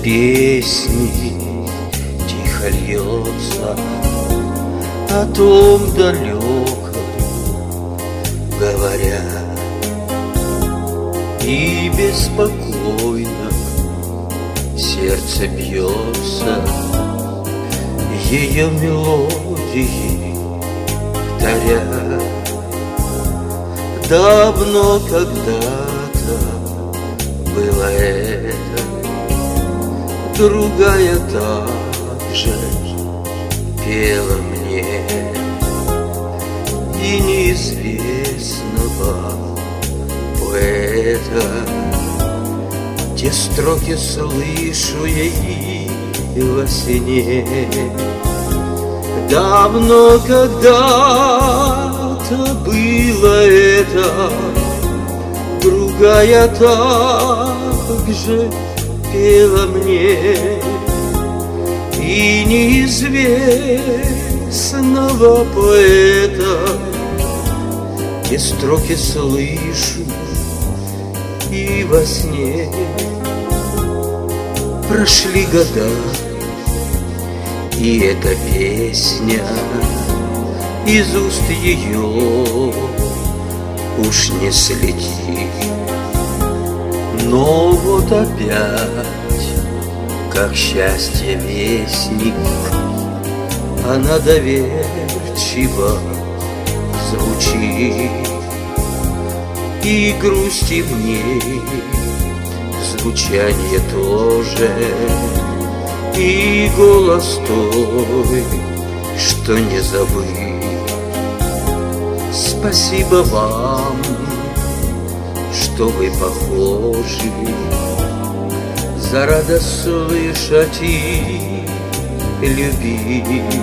песни тихо льется о том далеком, говоря, и беспокойно сердце бьется ее мелодии, повторя. Давно когда-то было это, другая также пела мне, и неизвестного поэта те строки слышу я и во сне. Давно когда-то было это, другая также пела мне, и неизвестного поэта те строки слышу и во сне. Прошли года, и эта песня из уст ее уж не слетит. Но вот опять, как счастье вестник, она доверчиво звучит, и грусти в ней звучание тоже, и голос той, что не забыть. Спасибо вам, что вы похожи, за радость слышать и любить,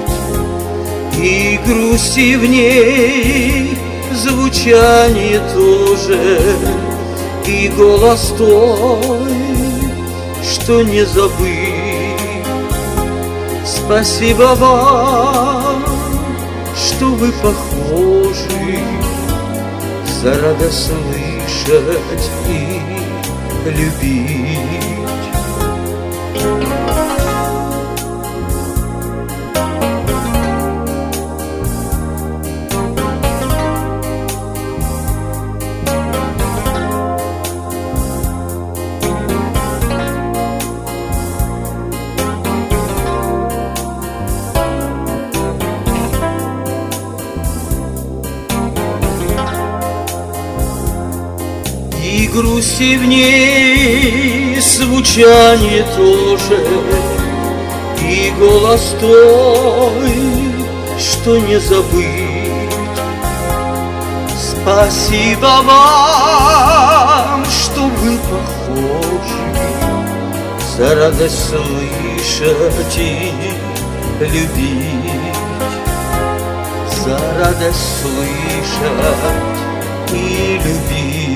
и грусти в ней звучание тоже, и голос той, что не забыть. Спасибо вам, что вы похожи, за радость слышать и любить. И грусти в ней звучание тоже, и голос той, что не забыть. Спасибо вам, что вы похожи, за радость слышать и любить, за радость слышать и любить.